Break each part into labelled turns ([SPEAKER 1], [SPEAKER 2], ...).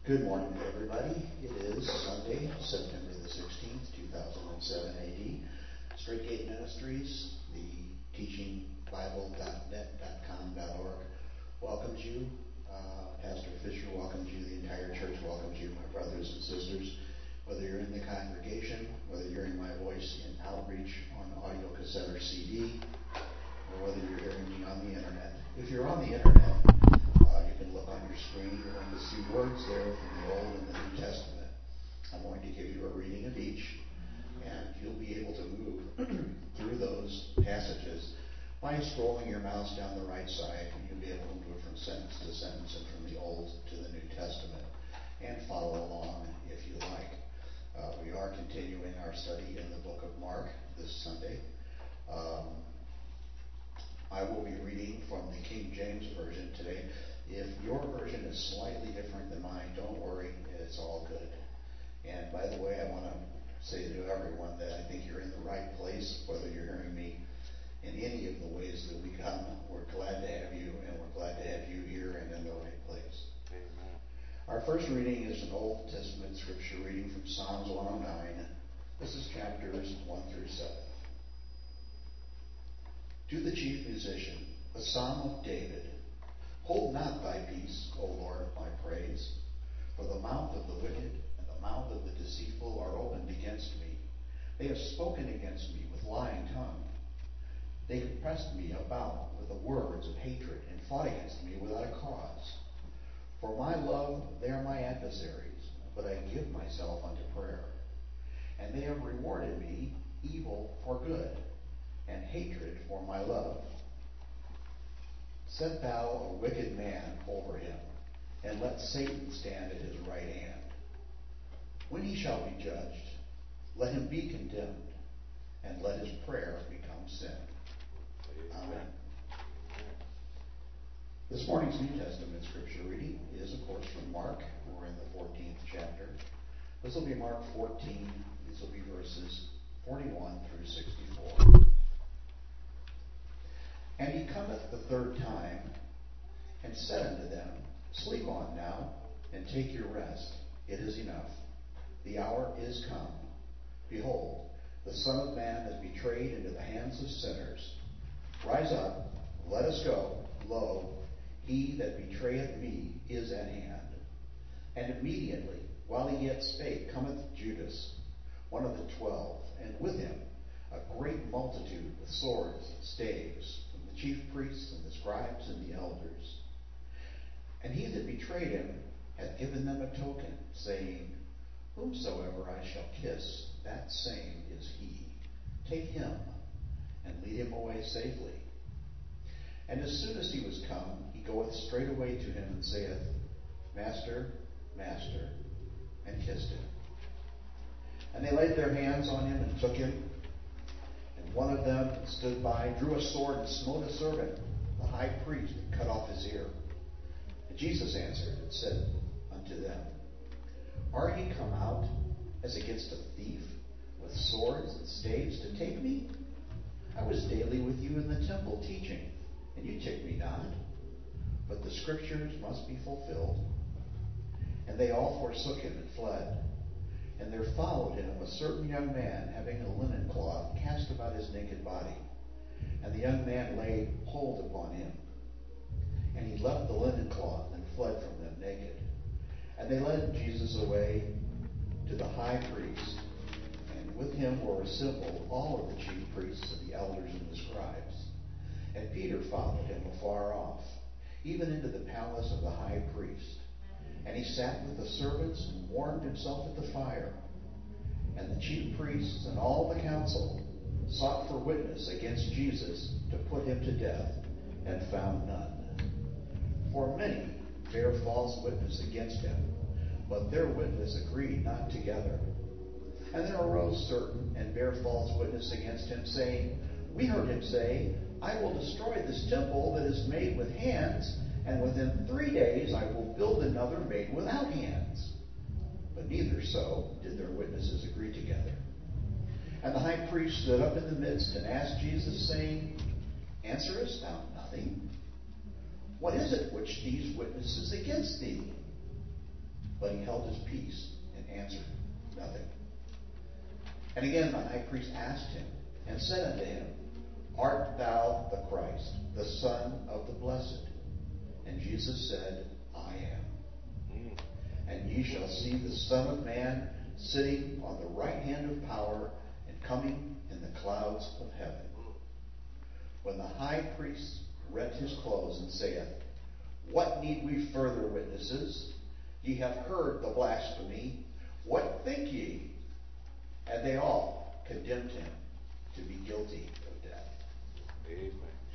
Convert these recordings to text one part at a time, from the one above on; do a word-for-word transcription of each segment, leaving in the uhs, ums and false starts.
[SPEAKER 1] Good morning, everybody. It is Sunday, September the sixteenth, two thousand seven A D. Straight Gate Ministries, the teaching bible dot net dot com dot org welcomes you. Uh, Pastor Fisher welcomes you. The entire church welcomes you, my brothers and sisters. Whether you're in the congregation, whether you're hearing my voice in outreach on audio cassette or C D, or whether you're hearing me on the internet. If you're on the internet, Uh, you can look on your screen. You're going to see words there from the Old and the New Testament. I'm going to give you a reading of each, and you'll be able to move through those passages by scrolling your mouse down the right side, and you'll be able to move from sentence to sentence and from the Old to the New Testament, and follow along if you like. Uh, we are continuing our study in the book of Mark this Sunday. Um, I will be reading from the King James Version today. If your version is slightly different than mine, don't worry, it's all good. And by the way, I want to say to everyone that I think you're in the right place, whether you're hearing me in any of the ways that we come. We're glad to have you, and we're glad to have you here and in the right place.
[SPEAKER 2] Amen.
[SPEAKER 1] Our first reading is an Old Testament scripture reading from Psalms one oh nine. This is chapters one through seven. To the chief musician, a psalm of David. Hold not thy peace, O Lord of my praise, for the mouth of the wicked and the mouth of the deceitful are opened against me. They have spoken against me with lying tongue. They compressed me about with the words of hatred and fought against me without a cause. For my love they are my adversaries, but I give myself unto prayer. And they have rewarded me evil for good, and hatred for my love. Set thou a wicked man over him, and let Satan stand at his right hand. When he shall be judged, let him be condemned, and let his prayer become sin. Amen. Amen. This morning's New Testament scripture reading is, of course, from Mark. We're in the fourteenth chapter. This will be Mark fourteen. These will be verses forty-one through sixty-four. And he cometh the third time, and said unto them, Sleep on now, and take your rest. It is enough. The hour is come. Behold, the Son of Man is betrayed into the hands of sinners. Rise up, let us go. Lo, he that betrayeth me is at hand. And immediately, while he yet spake, cometh Judas, one of the twelve, and with him a great multitude with swords and staves, chief priests and the scribes and the elders. And he that betrayed him hath given them a token, saying, Whomsoever I shall kiss, that same is he. Take him, and lead him away safely. And as soon as he was come, he goeth straightway to him, and saith, Master, Master, and kissed him. And they laid their hands on him, and took him. One of them stood by, drew a sword, and smote a servant, the high priest, and cut off his ear. And Jesus answered and said unto them, Are ye come out as against a thief, with swords and staves to take me? I was daily with you in the temple teaching, and you took me not. But the scriptures must be fulfilled. And they all forsook him and fled. And there followed him a certain young man, having a linen cloth cast about his naked body. And the young man laid hold upon him. And he left the linen cloth and fled from them naked. And they led Jesus away to the high priest. And with him were assembled all of the chief priests and the elders and the scribes. And Peter followed him afar off, even into the palace of the high priest. And he sat with the servants and warmed himself at the fire. And the chief priests and all the council sought for witness against Jesus to put him to death, and found none. For many bare false witness against him, but their witness agreed not together. And there arose certain and bare false witness against him, saying, We heard him say, I will destroy this temple that is made with hands, and within three days I will build another made without hands. But neither so did their witnesses agree together. And the high priest stood up in the midst and asked Jesus, saying, Answerest thou nothing? What is it which these witnesses against thee? But he held his peace and answered nothing. And again the high priest asked him, and said unto him, Art thou the Christ, the Son of the Blessed? And Jesus said, I am. Mm. And ye shall see the Son of Man sitting on the right hand of power, and coming in the clouds of heaven. When the high priest rent his clothes, and saith, What need we further witnesses? Ye have heard the blasphemy. What think ye? And they all condemned him to be guilty of death.
[SPEAKER 2] Amen.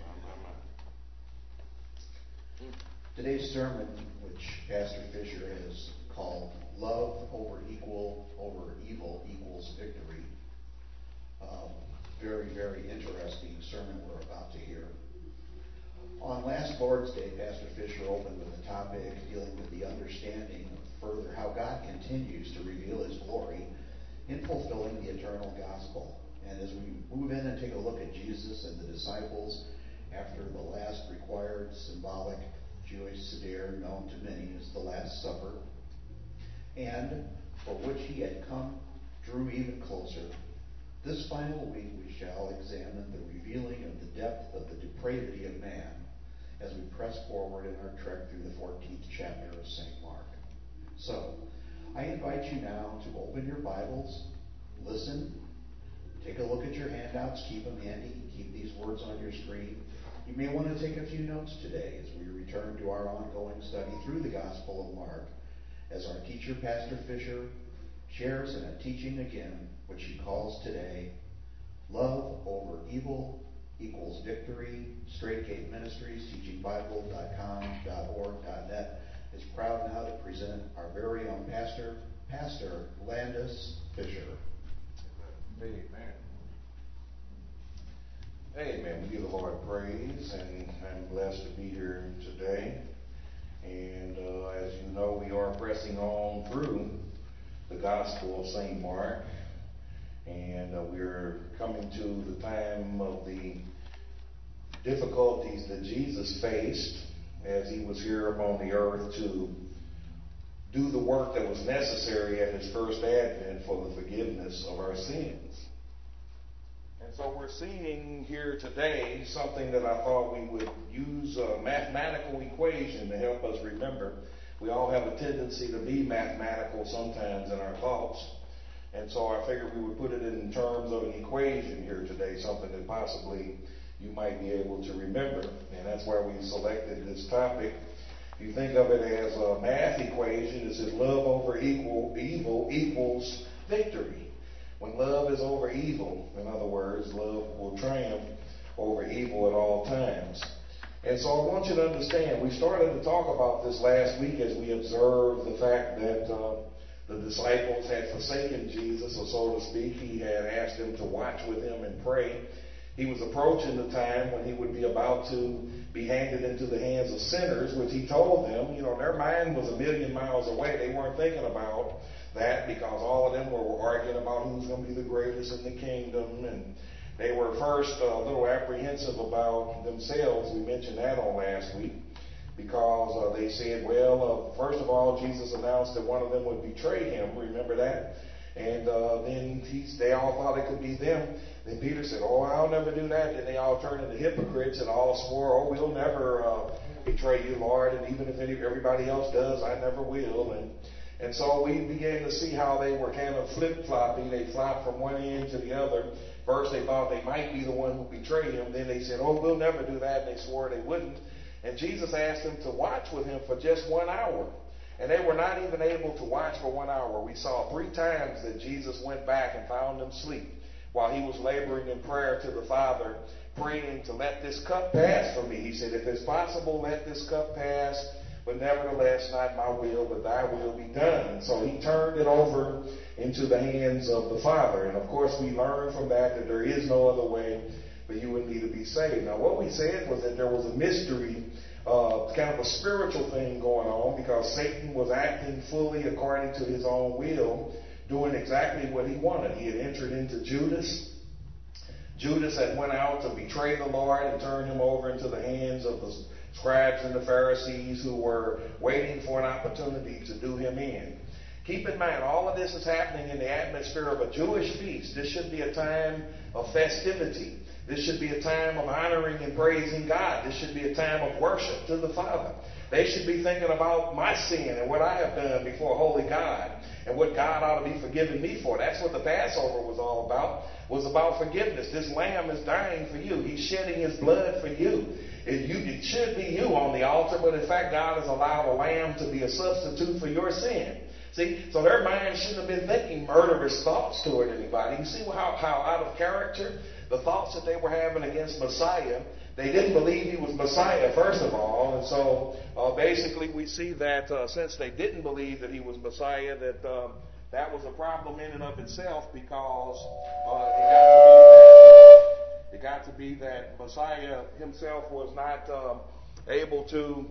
[SPEAKER 1] Today's sermon, which Pastor Fisher has called Love over Equal over Evil equals Victory. Um, very, very interesting sermon we're about to hear. On last Lord's Day, Pastor Fisher opened with a topic dealing with the understanding of further how God continues to reveal His glory in fulfilling the eternal gospel. And as we move in and take a look at Jesus and the disciples after the last required symbolic Jewish seder known to many as the Last Supper, and for which He had come, drew even closer, this final week we shall examine the revealing of the depth of the depravity of man as we press forward in our trek through the fourteenth chapter of Saint Mark. So, I invite you now to open your Bibles, listen, take a look at your handouts, keep them handy, keep these words on your screen. You may want to take a few notes today as we return to our ongoing study through the Gospel of Mark, as our teacher, Pastor Fisher, shares in a teaching again, which he calls today, Love over Evil equals Victory. Straight Gate Ministries, teaching bible dot com dot org dot net is proud now to present our very own pastor, Pastor Landis Fisher.
[SPEAKER 2] Amen. Amen. We give the Lord praise, and I'm blessed to be here today. And uh, as you know, we are pressing on through the Gospel of Saint Mark, and uh, we're coming to the time of the difficulties that Jesus faced as He was here upon the earth to do the work that was necessary at His first advent for the forgiveness of our sins. And so we're seeing here today something that I thought we would use a mathematical equation to help us remember. We all have a tendency to be mathematical sometimes in our thoughts. And so I figured we would put it in terms of an equation here today, something that possibly you might be able to remember. And that's why we selected this topic. If you think of it as a math equation, it says love over equal, evil equals victory. When love is over evil, in other words, love will triumph over evil at all times. And so I want you to understand, we started to talk about this last week as we observed the fact that uh, the disciples had forsaken Jesus, or so to speak. He had asked them to watch with Him and pray. He was approaching the time when He would be about to be handed into the hands of sinners, which He told them, you know, their mind was a million miles away. They weren't thinking about that because all of them were, were arguing about who's going to be the greatest in the kingdom, and they were first uh, a little apprehensive about themselves. We mentioned that on last week because uh, they said, well, uh, first of all, Jesus announced that one of them would betray Him. Remember that? And uh, then he, they all thought it could be them. Then Peter said, oh, I'll never do that. Then they all turned into hypocrites and all swore, oh, we'll never uh, betray you, Lord. And even if any, everybody else does, I never will. And And so we began to see how they were kind of flip-flopping. They flopped from one end to the other. First, they thought they might be the one who betrayed Him. Then they said, oh, we'll never do that. And they swore they wouldn't. And Jesus asked them to watch with Him for just one hour. And they were not even able to watch for one hour. We saw three times that Jesus went back and found them asleep while He was laboring in prayer to the Father, praying to let this cup pass from me. He said, if it's possible, let this cup pass. But nevertheless, not my will, but thy will be done. And so He turned it over into the hands of the Father. And of course, we learned from that that there is no other way for you and me to be saved. Now, what we said was that there was a mystery, uh, kind of a spiritual thing going on, because Satan was acting fully according to his own will, doing exactly what he wanted. He had entered into Judas. Judas had went out to betray the Lord and turn him over into the hands of the scribes and the Pharisees who were waiting for an opportunity to do him in. Keep in mind, all of this is happening in the atmosphere of a Jewish feast. This should be a time of festivity. This should be a time of honoring and praising God. This should be a time of worship to the Father. They should be thinking about my sin and what I have done before holy God and what God ought to be forgiving me for. That's what the Passover was all about, was about forgiveness. This lamb is dying for you. He's shedding his blood for you. It, you, it should be you on the altar, but in fact, God has allowed a lamb to be a substitute for your sin. See, so their minds shouldn't have been thinking murderous thoughts toward anybody. You see how, how out of character the thoughts that they were having against Messiah. They didn't believe he was Messiah, first of all. And so uh, basically we see that uh, since they didn't believe that he was Messiah, that um, that was a problem in and of itself, because uh, it, got to be that, it got to be that Messiah himself was not um, able to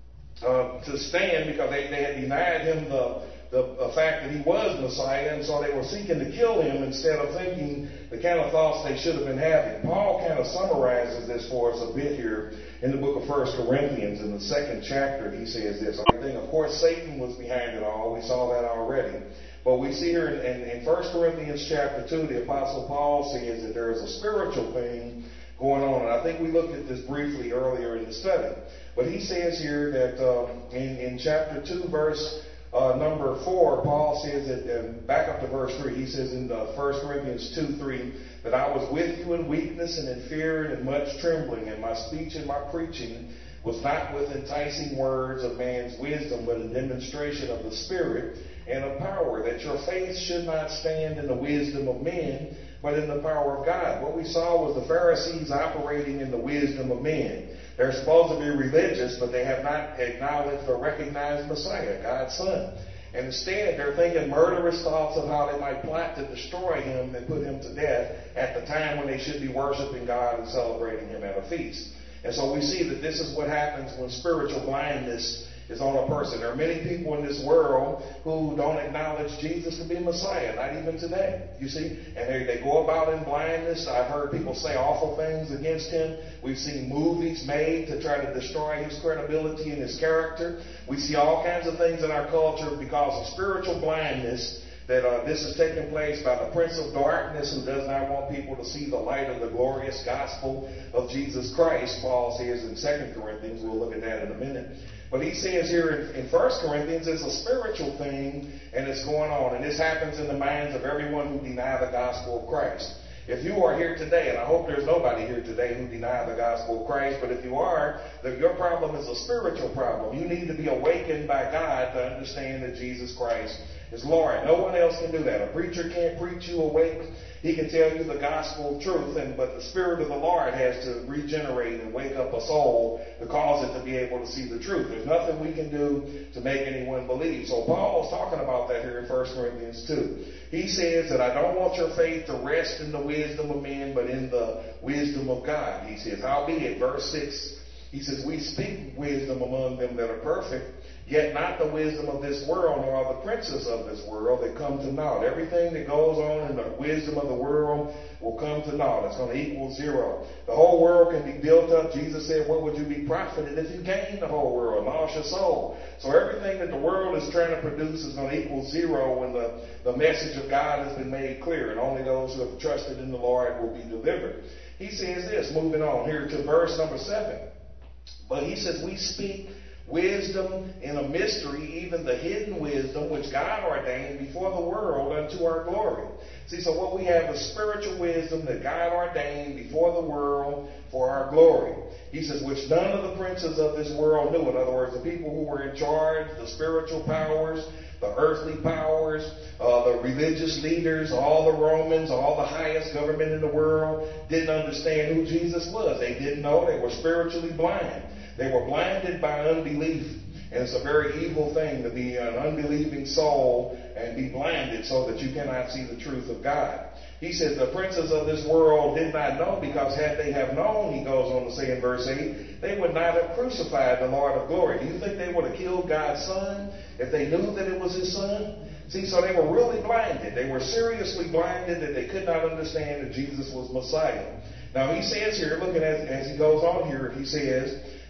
[SPEAKER 2] uh, to stand, because they, they had denied him the The, the fact that he was Messiah, and so they were seeking to kill him instead of thinking the kind of thoughts they should have been having. Paul kind of summarizes this for us a bit here in the book of First Corinthians. In the second chapter, he says this. I think, of course, Satan was behind it all. We saw that already. But we see here in, in, in First Corinthians chapter two, the Apostle Paul says that there is a spiritual thing going on. And I think we looked at this briefly earlier in the study. But he says here that um, in, in chapter two, verse Uh, number four, Paul says that, and back up to verse three, he says in uh, First Corinthians two three, that I was with you in weakness and in fear and in much trembling, and my speech and my preaching was not with enticing words of man's wisdom, but a demonstration of the Spirit and of power, that your faith should not stand in the wisdom of men, but in the power of God. What we saw was the Pharisees operating in the wisdom of men. They're supposed to be religious, but they have not acknowledged or recognized Messiah, God's Son. And instead, they're thinking murderous thoughts of how they might plot to destroy him and put him to death at the time when they should be worshiping God and celebrating him at a feast. And so we see that this is what happens when spiritual blindness is on a person. There are many people in this world who don't acknowledge Jesus to be Messiah, not even today, you see. And they, they go about in blindness. I've heard people say awful things against him. We've seen movies made to try to destroy his credibility and his character. We see all kinds of things in our culture because of spiritual blindness, that uh, this is taking place by the prince of darkness, who does not want people to see the light of the glorious gospel of Jesus Christ, Paul says in Second Corinthians. We'll look at that in a minute. But he says here in, in First Corinthians, it's a spiritual thing, and it's going on. And this happens in the minds of everyone who deny the gospel of Christ. If you are here today, and I hope there's nobody here today who deny the gospel of Christ, but if you are, then your problem is a spiritual problem. You need to be awakened by God to understand that Jesus Christ is Lord. No one else can do that. A preacher can't preach you awake. He can tell you the gospel of truth, and but the Spirit of the Lord has to regenerate and wake up a soul to cause it to be able to see the truth. There's nothing we can do to make anyone believe. So Paul's talking about that here in First Corinthians two. He says that I don't want your faith to rest in the wisdom of men, but in the wisdom of God. He says, howbeit, verse six, he says, we speak wisdom among them that are perfect, yet not the wisdom of this world, nor of the princes of this world that come to naught. Everything that goes on in the wisdom of the world will come to naught. It's going to equal zero. The whole world can be built up. Jesus said, what would you be profited if you gained the whole world, lost your soul? So everything that the world is trying to produce is going to equal zero when the, the message of God has been made clear, and only those who have trusted in the Lord will be delivered. He says this, moving on here to verse number seven. But he says, we speak wisdom in a mystery, even the hidden wisdom which God ordained before the world unto our glory. See, so what we have is spiritual wisdom that God ordained before the world for our glory. He says, which none of the princes of this world knew. In other words, the people who were in charge, the spiritual powers, the earthly powers, uh, the religious leaders, all the Romans, all the highest government in the world didn't understand who Jesus was. They didn't know. They were spiritually blind. They were blinded by unbelief. And it's a very evil thing to be an unbelieving soul and be blinded so that you cannot see the truth of God. He says the princes of this world did not know, because had they have known, he goes on to say in verse eight, they would not have crucified the Lord of glory. Do you think they would have killed God's Son if they knew that it was his Son? See, so they were really blinded. They were seriously blinded that they could not understand that Jesus was Messiah. Now he says here, looking at as he goes on here, he says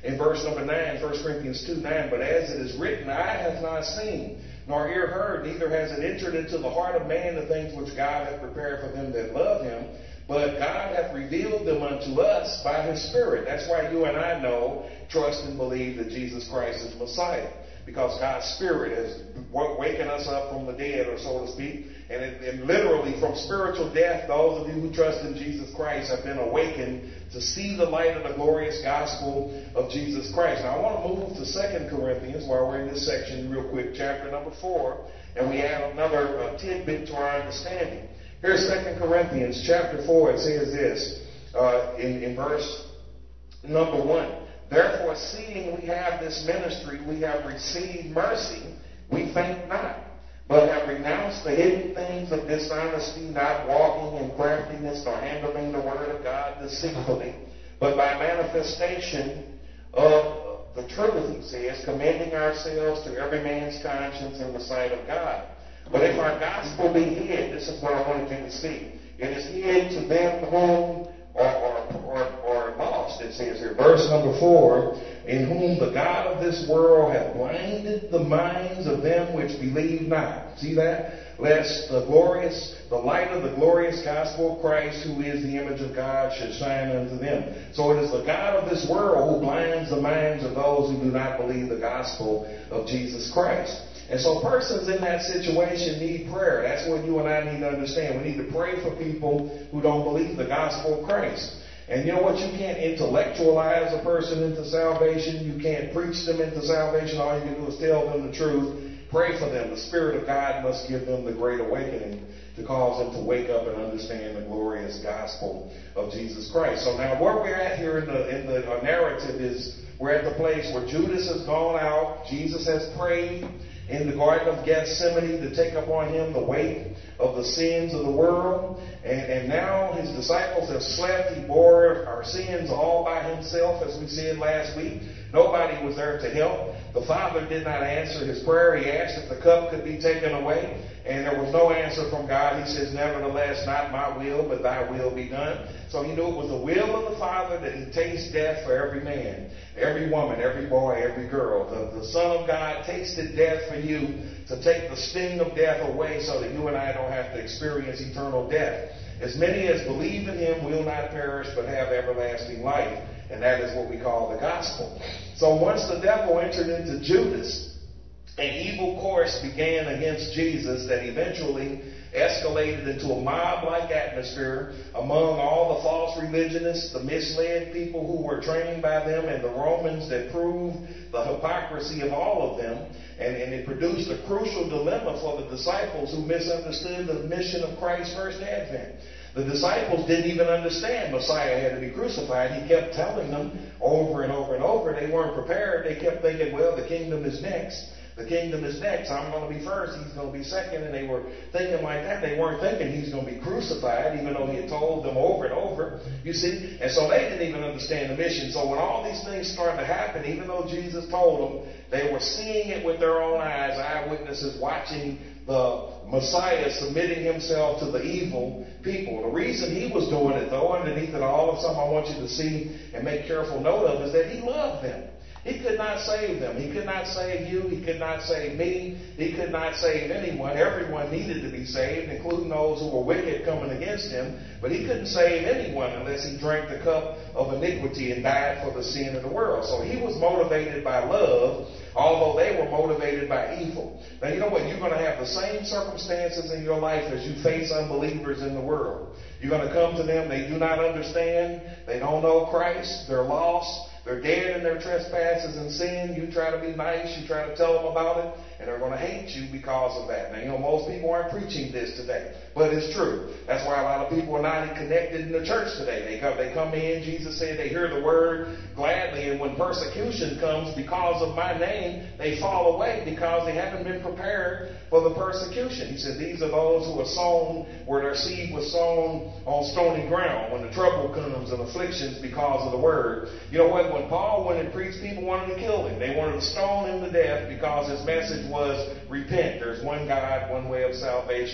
[SPEAKER 2] in verse number nine, First Corinthians two nine, but as it is written, eye hath not seen, nor ear heard, neither has it entered into the heart of man the things which God hath prepared for them that love him. But God hath revealed them unto us by his Spirit. That's why you and I know, trust, and believe that Jesus Christ is Messiah. Because God's Spirit has waken us up from the dead, or so to speak. And, it, and literally from spiritual death, those of you who trust in Jesus Christ have been awakened to see the light of the glorious gospel of Jesus Christ. Now I want to move to Second Corinthians while we're in this section real quick, chapter number four. And we add another uh, tidbit to our understanding. Here's Second Corinthians chapter four. It says this uh, in, in verse number one. Therefore, seeing we have this ministry, we have received mercy, we faint not, but have renounced the hidden things of dishonesty, not walking in craftiness, nor handling the word of God deceitfully, but by manifestation of the truth, he says, commending ourselves to every man's conscience in the sight of God. But if our gospel be hid, this is what I wanted you to see. It is hid to them whom are, are, are, are lost, it says here. Verse number four, in whom the God of this world hath blinded the minds of them which believe not. See that? Lest the glorious, the light of the glorious gospel of Christ, who is the image of God, should shine unto them. So it is the God of this world who blinds the minds of those who do not believe the gospel of Jesus Christ. And so persons in that situation need prayer. That's what you and I need to understand. We need to pray for people who don't believe the gospel of Christ. And you know what? You can't intellectualize a person into salvation. You can't preach them into salvation. All you can do is tell them the truth. Pray for them. The Spirit of God must give them the great awakening to cause them to wake up and understand the glorious gospel of Jesus Christ. So now where we're at here in the, in the narrative is we're at the place where Judas has gone out. Jesus has prayed in the Garden of Gethsemane to take upon him the weight of the sins of the world. And, and now his disciples have slept. He bore our sins all by himself, as we said last week. Nobody was there to help. The Father did not answer his prayer. He asked if the cup could be taken away, and there was no answer from God. He says, nevertheless, not my will, but thy will be done. So he knew it was the will of the Father that he taste death for every man, every woman, every boy, every girl. The, the Son of God tasted death for you to take the sting of death away so that you and I don't have to experience eternal death. As many as believe in him will not perish but have everlasting life. And that is what we call the gospel. So once the devil entered into Judas, an evil course began against Jesus that eventually escalated into a mob-like atmosphere among all the false religionists, the misled people who were trained by them, and the Romans that proved the hypocrisy of all of them. And, and it produced a crucial dilemma for the disciples who misunderstood the mission of Christ's first advent. The disciples didn't even understand Messiah had to be crucified. He kept telling them over and over and over. They weren't prepared. They kept thinking, well, the kingdom is next. The kingdom is next. I'm going to be first. He's going to be second. And they were thinking like that. They weren't thinking he's going to be crucified, even though he had told them over and over. You see? And so they didn't even understand the mission. So when all these things started to happen, even though Jesus told them, they were seeing it with their own eyes, eyewitnesses watching the Messiah submitting himself to the evil people. The reason he was doing it, though, underneath it all, of something I want you to see and make careful note of, is that he loved them. He could not save them. He could not save you. He could not save me. He could not save anyone. Everyone needed to be saved, including those who were wicked coming against him. But he couldn't save anyone unless he drank the cup of iniquity and died for the sin of the world. So he was motivated by love, although they were motivated by evil. Now, you know what? You're going to have the same circumstances in your life as you face unbelievers in the world. You're going to come to them. They do not understand. They don't know Christ. They're lost. They're dead in their trespasses and sin. You try to be nice. You try to tell them about it. And they're going to hate you because of that. Now, you know, most people aren't preaching this today. But it's true. That's why a lot of people are not connected in the church today. They come, they come in. Jesus said they hear the word gladly. And when persecution comes because of my name, they fall away because they haven't been prepared for the persecution. He said these are those who are sown where their seed was sown on stony ground. When the trouble comes and afflictions because of the word. You know what? When Paul went and preached, people wanted to kill him. They wanted to stone him to death because his message was repent. There's one God, one way of salvation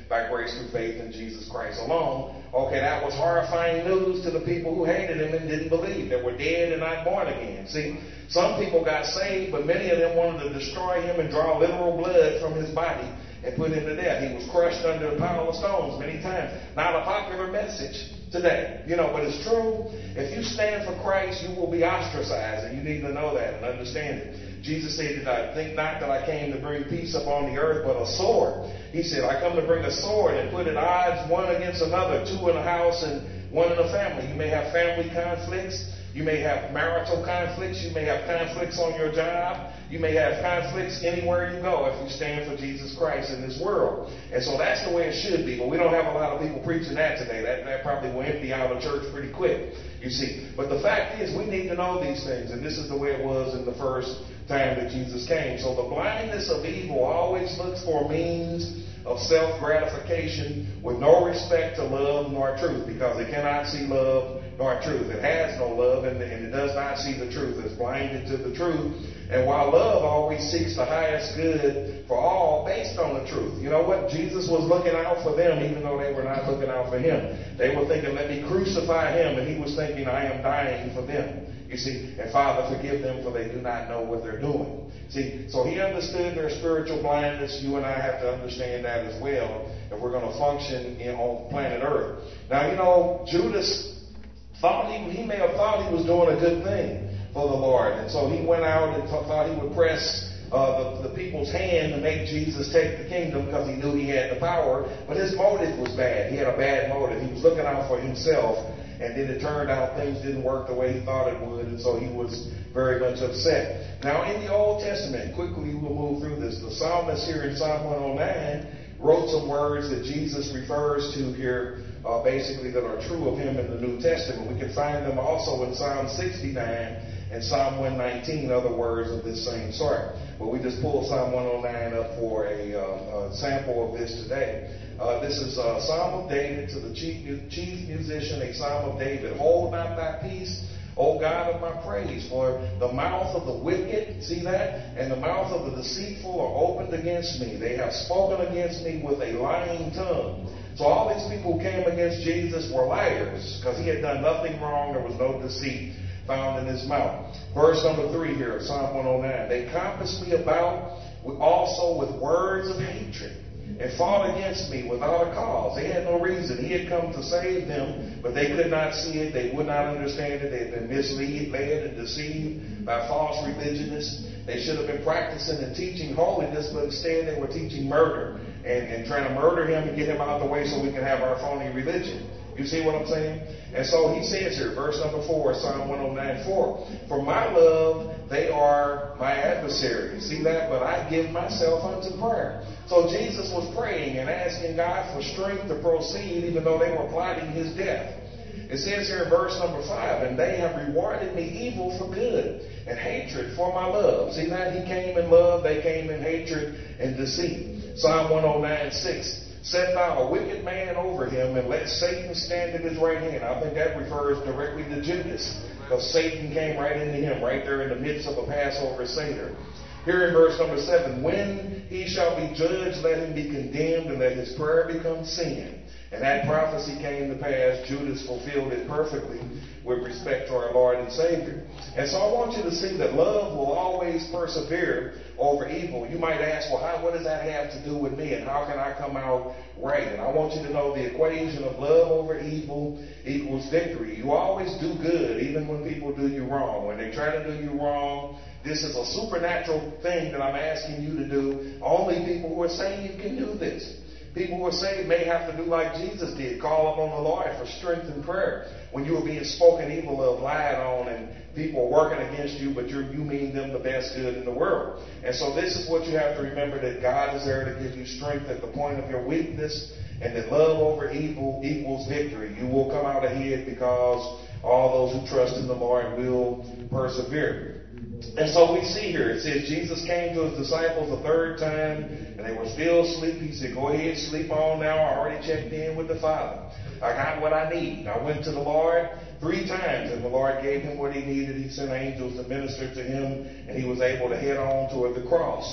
[SPEAKER 2] by grace through faith in Jesus Christ alone. Okay, that was horrifying news to the people who hated him and didn't believe, that were dead and not born again. See, some people got saved, but many of them wanted to destroy him and draw literal blood from his body and put him to death. He was crushed under a pile of stones many times. Not a popular message today, you know, but it's true. If you stand for Christ, you will be ostracized, and you need to know that and understand it. Jesus said that I think not that I came to bring peace upon the earth, but a sword. He said, I come to bring a sword and put it odds one against another, two in a house and one in a family. You may have family conflicts. You may have marital conflicts. You may have conflicts on your job. You may have conflicts anywhere you go if you stand for Jesus Christ in this world. And so that's the way it should be. But we don't have a lot of people preaching that today. That, that probably will empty out a church pretty quick, you see. But the fact is, we need to know these things. And this is the way it was in the first time that Jesus came. So the blindness of evil always looks for means of self-gratification with no respect to love nor truth, because it cannot see love nor truth. It has no love, and, and it does not see the truth. It's blinded to the truth. And while love always seeks the highest good for all based on the truth, you know what? Jesus was looking out for them even though they were not looking out for him. They were thinking, let me crucify him, and he was thinking, I am dying for them. You see, and Father, forgive them, for they do not know what they're doing. See, so he understood their spiritual blindness. You and I have to understand that as well if we're going to function in, on planet Earth. Now, you know, Judas thought he, he may have thought he was doing a good thing for the Lord. And so he went out and th- thought he would press uh, the, the people's hand to make Jesus take the kingdom because he knew he had the power. But his motive was bad. He had a bad motive. He was looking out for himself. And then it turned out things didn't work the way he thought it would, and so he was very much upset. Now, in the Old Testament, quickly we'll move through this. The psalmist here in Psalm one oh nine wrote some words that Jesus refers to here, uh, basically that are true of him in the New Testament. We can find them also in Psalm sixty-nine and Psalm one nineteen, other words of this same sort. But we just pulled Psalm one oh nine up for a, uh, a sample of this today. Uh, this is a Psalm of David to the chief, chief musician, a Psalm of David. Hold not thy peace, O God of my praise, for the mouth of the wicked, see that? And the mouth of the deceitful are opened against me. They have spoken against me with a lying tongue. So all these people who came against Jesus were liars, because he had done nothing wrong. There was no deceit found in his mouth. Verse number three here of Psalm one oh nine. They compassed me about with, also with words of hatred, and fought against me without a cause. They had no reason. He had come to save them, but they could not see it. They would not understand it. They had been misled, led, and deceived by false religionists. They should have been practicing and teaching holiness, but instead they were teaching murder and, and trying to murder him and get him out of the way so we can have our phony religion. You see what I'm saying? And so he says here, verse number four, Psalm one oh nine, four, for my love, they are my adversaries. See that? But I give myself unto prayer. So Jesus was praying and asking God for strength to proceed, even though they were plotting his death. It says here in verse number five, and they have rewarded me evil for good and hatred for my love. See that? He came in love, they came in hatred and deceit. Psalm one oh nine, six. Set thou a wicked man over him, and let Satan stand at his right hand. I think that refers directly to Judas, because Satan came right into him, right there in the midst of a Passover Seder. Here in verse number seven, when he shall be judged, let him be condemned, and let his prayer become sin. And that prophecy came to pass. Judas fulfilled it perfectly with respect to our Lord and Savior. And so I want you to see that love will always persevere over evil. You might ask, well, how, what does that have to do with me, and how can I come out right? And I want you to know the equation of love over evil equals victory. You always do good, even when people do you wrong. When they try to do you wrong, this is a supernatural thing that I'm asking you to do. Only people who are saved can do this. People who are saved may have to do like Jesus did, call upon the Lord for strength and prayer. When you are being spoken evil of, lied on, and people are working against you, but you're, you mean them the best good in the world. And so this is what you have to remember, that God is there to give you strength at the point of your weakness, and that love over evil equals victory. You will come out ahead because all those who trust in the Lord will persevere. And so we see here, it says Jesus came to his disciples the third time, and they were still asleep. He said, go ahead, sleep on now. I already checked in with the Father. I got what I need. I went to the Lord three times, and the Lord gave him what he needed. He sent angels to minister to him, and he was able to head on toward the cross.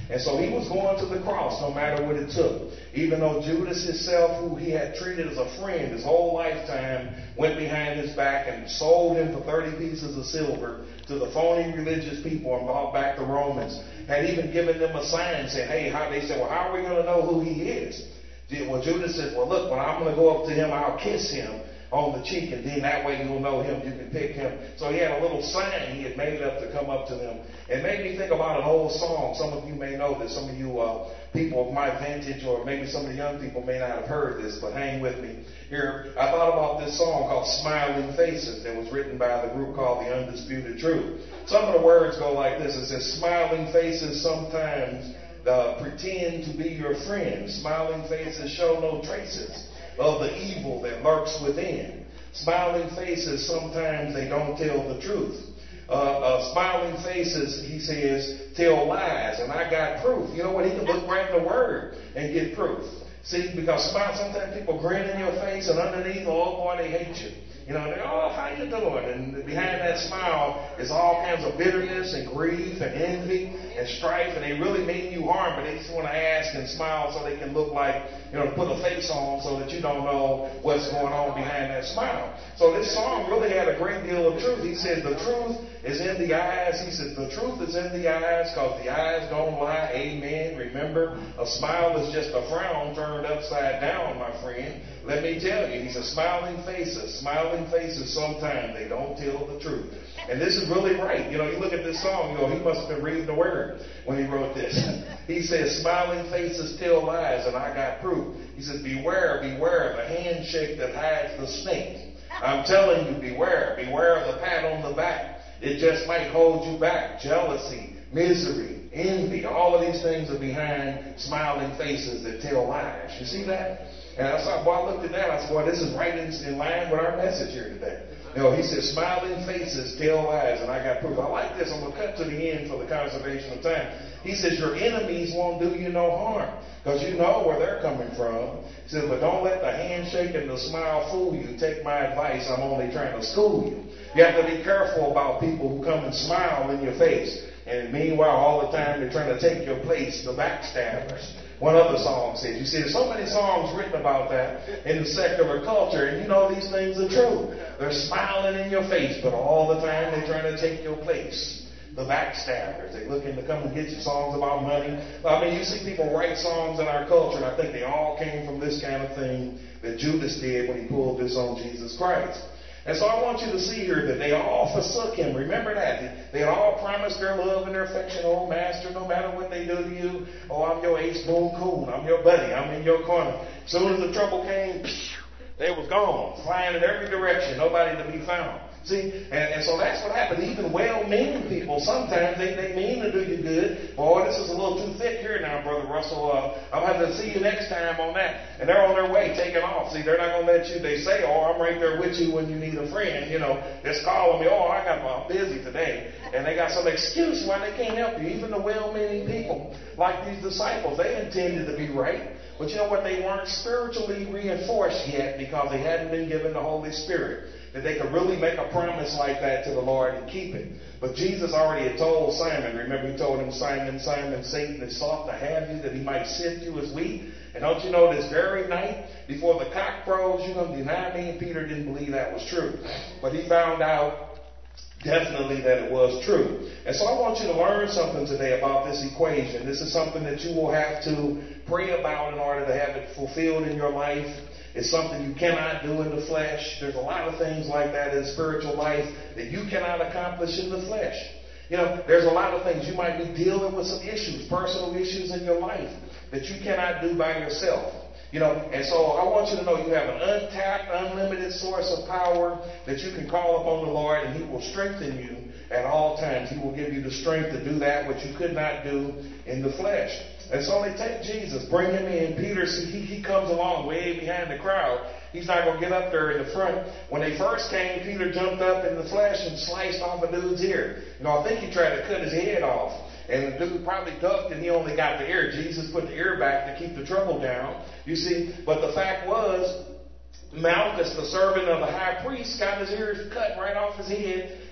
[SPEAKER 2] And so he was going to the cross no matter what it took. Even though Judas himself, who he had treated as a friend his whole lifetime, went behind his back and sold him for thirty pieces of silver to the phony religious people and brought back the Romans. Had even given them a sign saying, hey, how they said, well, how are we going to know who he is? Well, Judas said, well, look, when I'm going to go up to him, I'll kiss him on the cheek, and then that way you'll know him. You can pick him. So he had a little sign he had made up to come up to them. It made me think about an old song. Some of you may know this. Some of you uh, people of my vintage, or maybe some of the young people may not have heard this, but hang with me here. I thought about this song called Smiling Faces that was written by the group called The Undisputed Truth. Some of the words go like this. It says, smiling faces sometimes uh, pretend to be your friends. Smiling faces show no traces of the evil that lurks within. Smiling faces, sometimes they don't tell the truth. Uh, uh, smiling faces, he says, tell lies, and I got proof. You know what? He can look right in the Word and get proof. See, because smile, sometimes people grin in your face, and underneath, oh boy, they hate you. You know, they, oh, how you doing? And behind that smile is all kinds of bitterness and grief and envy and strife, and they really mean you harm, but they just want to ask and smile so they can look like, you know, put a face on so that you don't know what's going on behind that smile. So this song really had a great deal of truth. He said the truth is in the eyes. He said the truth is in the eyes because the eyes don't lie. Amen. Remember, a smile is just a frown turned upside down, my friend. Let me tell you, he said smiling faces, smiling faces, sometimes they don't tell the truth. And this is really right. You know, you look at this song, you go, he must have been reading the Word when he wrote this. He says, smiling faces tell lies, and I got proof. He says, beware, beware of the handshake that hides the snake. I'm telling you, beware, beware of the pat on the back. It just might hold you back. Jealousy, misery, envy, all of these things are behind smiling faces that tell lies. You see that? And I saw, boy, I looked at that. I said, boy, this is right in, in line with our message here today. You know, he says, smiling faces tell lies, and I got proof. I like this. I'm going to cut to the end for the conservation of time. He says, your enemies won't do you no harm because you know where they're coming from. He says, but don't let the handshake and the smile fool you. Take my advice. I'm only trying to school you. You have to be careful about people who come and smile in your face. And meanwhile, all the time, they're trying to take your place, the backstabbers. One other song says, you see, there's so many songs written about that in the secular culture, and you know these things are true. They're smiling in your face, but all the time they're trying to take your place. The backstabbers, they're looking to come and get you songs about money. I mean, you see people write songs in our culture, and I think they all came from this kind of thing that Judas did when he pulled this on Jesus Christ. And so I want you to see here that they all forsook him. Remember that. They had all promised their love and their affection. Oh, Master, no matter what they do to you. Oh, I'm your ace boom coon. I'm your buddy. I'm in your corner. As soon as the trouble came, they was gone, flying in every direction. Nobody to be found. See, and, and so that's what happened. Even well-meaning people, sometimes they, they mean to do you good. Boy, this is a little too thick here now, Brother Russell. Uh, I'll have to see you next time on that. And they're on their way, taking off. See, they're not going to let you, they say, oh, I'm right there with you when you need a friend. You know, just calling me, oh, I got I'm busy today. And they got some excuse why they can't help you. Even the well-meaning people, like these disciples, they intended to be right. But you know what? They weren't spiritually reinforced yet because they hadn't been given the Holy Spirit, that they could really make a promise like that to the Lord and keep it. But Jesus already had told Simon, remember he told him, Simon, Simon, Satan has sought to have you that he might sift you as wheat. And don't you know this very night before the cock crows, you're going to deny me? And Peter didn't believe that was true. But he found out definitely that it was true. And so I want you to learn something today about this equation. This is something that you will have to pray about in order to have it fulfilled in your life. It's something you cannot do in the flesh. There's a lot of things like that in spiritual life that you cannot accomplish in the flesh. You know, there's a lot of things. You might be dealing with some issues, personal issues in your life that you cannot do by yourself. You know, and so I want you to know you have an untapped, unlimited source of power that you can call upon the Lord, and he will strengthen you at all times. He will give you the strength to do that which you could not do in the flesh. And so they take Jesus, bring him in. Peter, see, he, he comes along way behind the crowd. He's not going to get up there in the front. When they first came, Peter jumped up in the flesh and sliced off a dude's ear. You know, I think he tried to cut his head off. And the dude probably ducked and he only got the ear. Jesus put the ear back to keep the trouble down. You see, but the fact was, Malchus, the servant of the high priest, got his ears cut right off his head.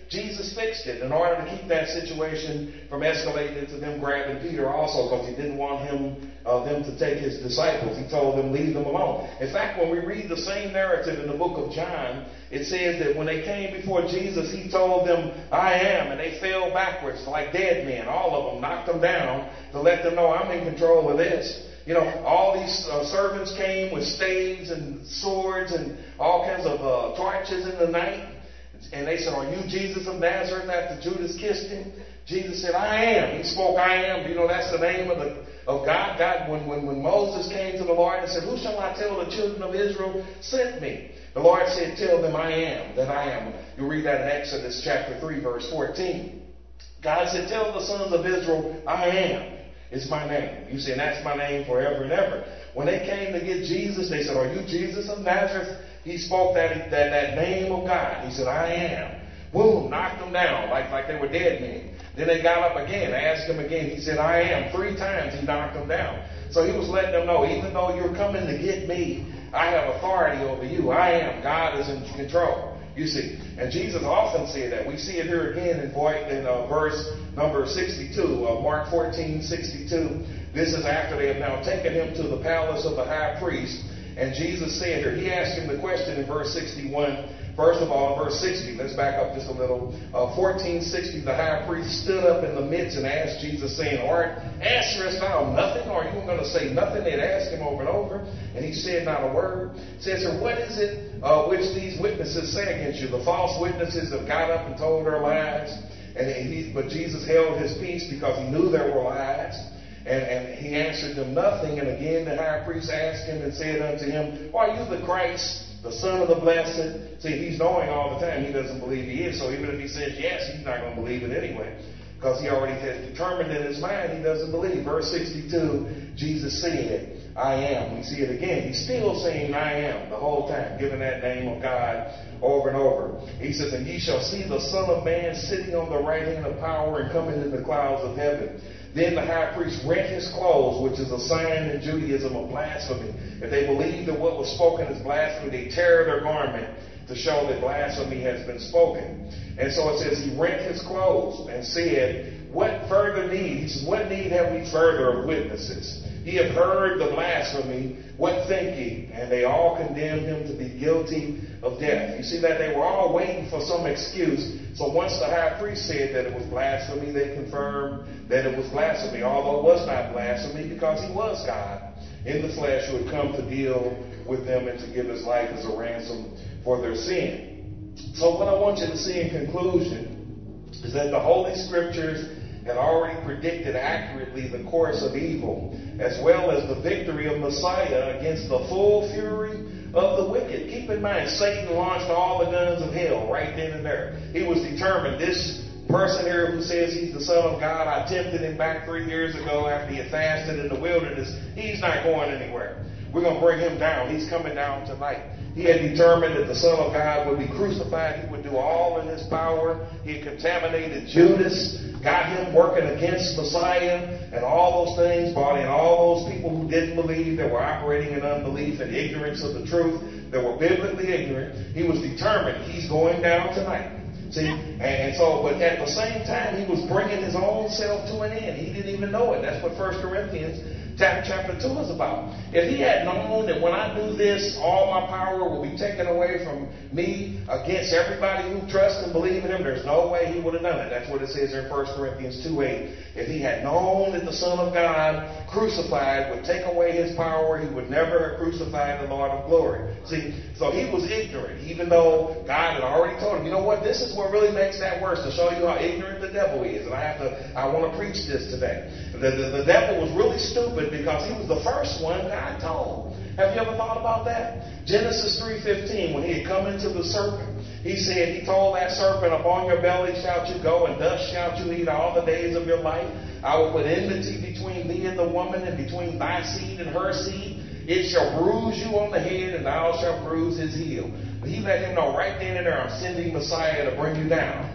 [SPEAKER 2] Jesus fixed it in order to keep that situation from escalating into them grabbing Peter also, because he didn't want him, uh, them to take his disciples. He told them, leave them alone. In fact, when we read the same narrative in the book of John, it says that when they came before Jesus, he told them, I am, and they fell backwards like dead men. All of them knocked them down to let them know, I'm in control of this. You know, all these uh, servants came with staves and swords and all kinds of uh, torches in the night. And they said, are you Jesus of Nazareth? After Judas kissed him, Jesus said, I am. He spoke, I am. You know, that's the name of the of God. God, when, when, when Moses came to the Lord and said, who shall I tell the children of Israel sent me? The Lord said, tell them I am, that I am. You read that in Exodus chapter three, verse fourteen. God said, tell the sons of Israel, I am. It's my name. You say, and that's my name forever and ever. When they came to get Jesus, they said, are you Jesus of Nazareth? He spoke that, that, that name of God. He said, I am. Boom, knocked them down like, like they were dead men. Then they got up again, asked him again. He said, I am. Three times he knocked them down. So he was letting them know, even though you're coming to get me, I have authority over you. I am. God is in control. You see, and Jesus often said that. We see it here again in, in uh, verse number sixty-two, uh, Mark fourteen, sixty-two. This is after they have now taken him to the palace of the high priest. And Jesus said here, he asked him the question in verse sixty-one. First of all, in verse sixty, let's back up just a little. Uh, fourteen sixty, the high priest stood up in the midst and asked Jesus, saying, Art, answerest thou nothing? Or are you going to say nothing? They'd asked him over and over, and he said not a word. It says here, what is it uh, which these witnesses say against you? The false witnesses have got up and told their lies. And he, but Jesus held his peace because he knew there were lies. And, and he answered them nothing. And again the high priest asked him and said unto him, are you the Christ, the Son of the Blessed? See, he's knowing all the time he doesn't believe he is. So even if he says yes, he's not going to believe it anyway, because he already has determined in his mind he doesn't believe. Verse sixty-two, Jesus said, I am. We see it again. He's still saying I am the whole time, giving that name of God over and over. He says, and ye shall see the Son of Man sitting on the right hand of power and coming in the clouds of heaven. Then the high priest rent his clothes, which is a sign in Judaism of blasphemy. If they believe that what was spoken is blasphemy, they tear their garment to show that blasphemy has been spoken. And so it says he rent his clothes and said, what further need? He says, what need have we further of witnesses? Ye have heard the blasphemy. What think ye? And they all condemned him to be guilty of death. You see that they were all waiting for some excuse. So once the high priest said that it was blasphemy, they confirmed that it was blasphemy, although it was not blasphemy, because he was God in the flesh who had come to deal with them and to give his life as a ransom for their sin. So what I want you to see in conclusion is that the Holy Scriptures had already predicted accurately the course of evil, as well as the victory of Messiah against the full fury of the wicked. Keep in mind, Satan launched all the guns of hell right then and there. He was determined. This person here who says he's the Son of God, I tempted him back three years ago after he had fasted in the wilderness. He's not going anywhere. We're going to bring him down. He's coming down tonight. He had determined that the Son of God would be crucified. He would do all in his power. He had contaminated Judas, got him working against Messiah, and all those things, brought in all those people who didn't believe, that were operating in unbelief and ignorance of the truth, that were biblically ignorant. He was determined. He's going down tonight. See, and, and so, but at the same time, he was bringing his own self to an end. He didn't even know it. That's what First Corinthians chapter two is about. If he had known that when I do this, all my power will be taken away from me against everybody who trusts and believe in him, there's no way he would have done it. That's what it says in First Corinthians two eight. If he had known that the Son of God crucified would take away his power, he would never have crucified the Lord of glory. See, so he was ignorant, even though God had already told him, you know what, this is what really makes that worse, to show you how ignorant the devil is. And I have to, I want to preach this today. The, the, the devil was really stupid because he was the first one God told. Have you ever thought about that? Genesis three fifteen, when he had come into the serpent, he said, he told that serpent, upon your belly shalt you go, and thus shalt you eat all the days of your life. I will put enmity between thee and the woman, and between thy seed and her seed. It shall bruise you on the head, and thou shalt bruise his heel. But he let him know right then and there, I'm sending Messiah to bring you down.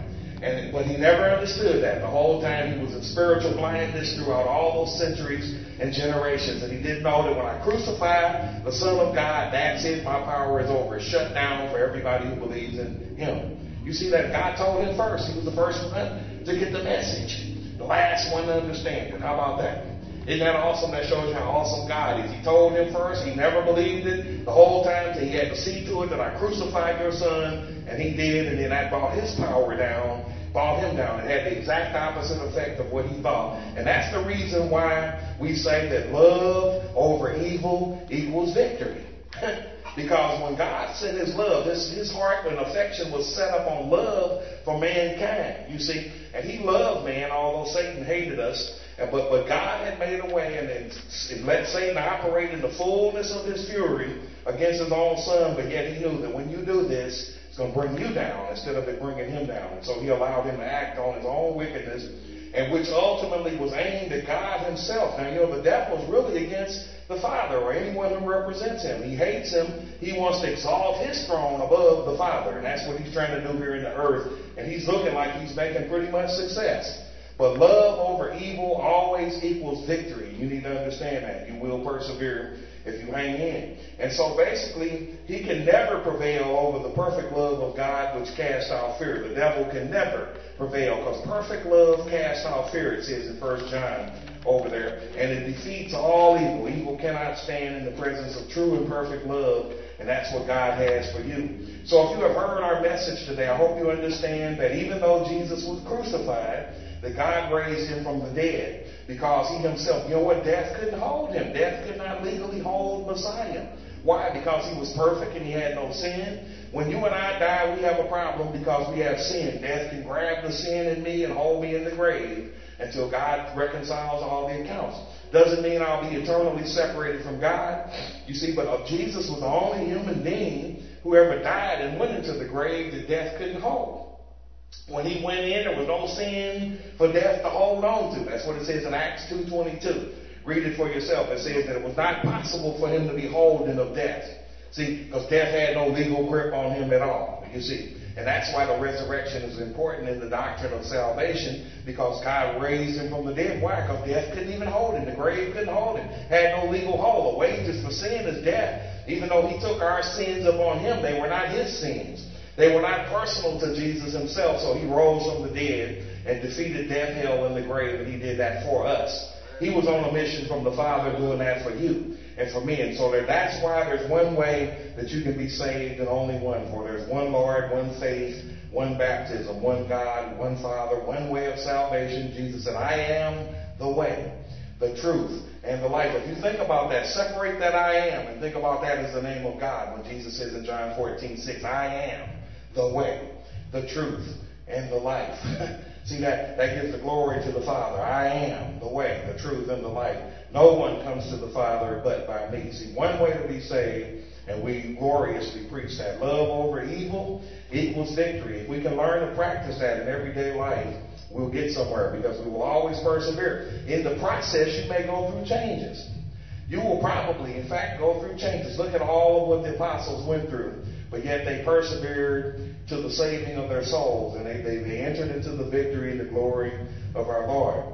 [SPEAKER 2] And but he never understood that. The whole time he was in spiritual blindness throughout all those centuries and generations. And he didn't know that when I crucify the Son of God, that's it. My power is over. It's shut down for everybody who believes in him. You see that God told him first. He was the first one to get the message. The last one to understand it. How about that? Isn't that awesome? That shows you how awesome God is. He told him first. He never believed it the whole time. So he had to see to it that I crucified your son. And he did. And then that brought his power down. Brought him down. It had the exact opposite effect of what he thought. And that's the reason why we say that love over evil equals victory. Because when God sent his love, his, his heart and affection was set up on love for mankind, you see. And he loved man, although Satan hated us. And, but, but God had made a way and, and, and let Satan operate in the fullness of his fury against his own son. But yet he knew that when you do this, it's going to bring you down instead of it bringing him down. And so he allowed him to act on his own wickedness, and which ultimately was aimed at God himself. Now, you know, the devil is really against the Father or anyone who represents him. He hates him. He wants to exalt his throne above the Father. And that's what he's trying to do here in the earth. And he's looking like he's making pretty much success. But love over evil always equals victory. You need to understand that. You will persevere if you hang in. And so basically, he can never prevail over the perfect love of God, which casts out fear. The devil can never prevail because perfect love casts out fear, it says in First John over there. And it defeats all evil. Evil cannot stand in the presence of true and perfect love. And that's what God has for you. So if you have heard our message today, I hope you understand that even though Jesus was crucified, that God raised him from the dead because he himself, you know what, death couldn't hold him. Death could not legally hold Messiah. Why? Because he was perfect and he had no sin. When you and I die, we have a problem because we have sin. Death can grab the sin in me and hold me in the grave until God reconciles all the accounts. Doesn't mean I'll be eternally separated from God. You see, but Jesus was the only human being who ever died and went into the grave that death couldn't hold. When he went in, there was no sin for death to hold on to. That's what it says in Acts two twenty-two. Read it for yourself. It says that it was not possible for him to be holding of death. See, because death had no legal grip on him at all. You see. And that's why the resurrection is important in the doctrine of salvation, because God raised him from the dead. Why? Because death couldn't even hold him. The grave couldn't hold him. Had no legal hold. The wages for sin is death. Even though he took our sins upon him, they were not his sins. They were not personal to Jesus himself, so he rose from the dead and defeated death, hell, and the grave, and he did that for us. He was on a mission from the Father doing that for you and for me. And so there, that's why there's one way that you can be saved and only one. For there's one Lord, one faith, one baptism, one God, one Father, one way of salvation. Jesus said, I am the way, the truth, and the life. If you think about that, separate that I am and think about that as the name of God. When Jesus says in John fourteen six, I am the way, the truth, and the life. See, that, that gives the glory to the Father. I am the way, the truth, and the life. No one comes to the Father but by me. See, one way to be saved, and we gloriously preach that. Love over evil equals victory. If we can learn to practice that in everyday life, we'll get somewhere, because we will always persevere. In the process, you may go through changes. You will probably, in fact, go through changes. Look at all of what the apostles went through. But yet they persevered to the saving of their souls. And they, they, they entered into the victory and the glory of our Lord.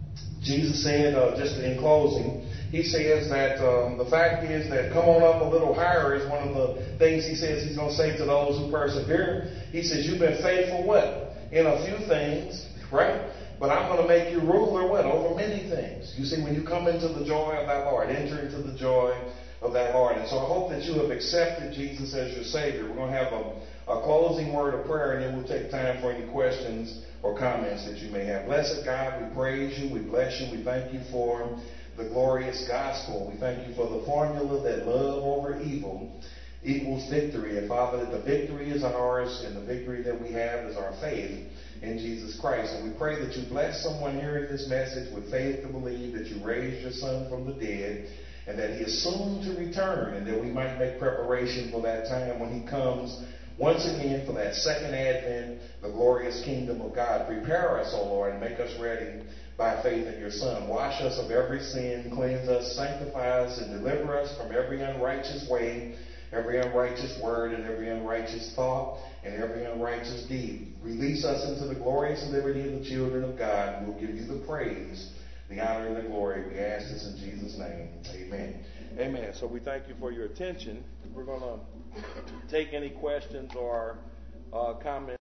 [SPEAKER 2] Jesus said, uh, just in closing, he says that um, the fact is that come on up a little higher is one of the things he says he's going to say to those who persevere. He says, you've been faithful what? In a few things, right? But I'm going to make you ruler what? Over many things. You see, when you come into the joy of that Lord, enter into the joy of that Lord. And so I hope that you have accepted Jesus as your Savior. We're going to have a, a closing word of prayer, and then we'll take time for any questions or comments that you may have. Blessed God, we praise you, we bless you, we thank you for the glorious gospel. We thank you for the formula that love over evil equals victory. And Father, that the victory is ours, and the victory that we have is our faith in Jesus Christ. And we pray that you bless someone hearing this message with faith to believe that you raised your Son from the dead, and that he is soon to return, and that we might make preparation for that time when he comes once again for that second advent, the glorious kingdom of God. Prepare us, O Lord, and make us ready by faith in your Son. Wash us of every sin, cleanse us, sanctify us, and deliver us from every unrighteous way. every unrighteous word and every unrighteous thought and every unrighteous deed. Release us into the glorious liberty of the children of God. We'll give you the praise, the honor, and the glory. We ask this in Jesus' name. Amen.
[SPEAKER 3] Amen. So we thank you for your attention. We're going to take any questions or uh, comments.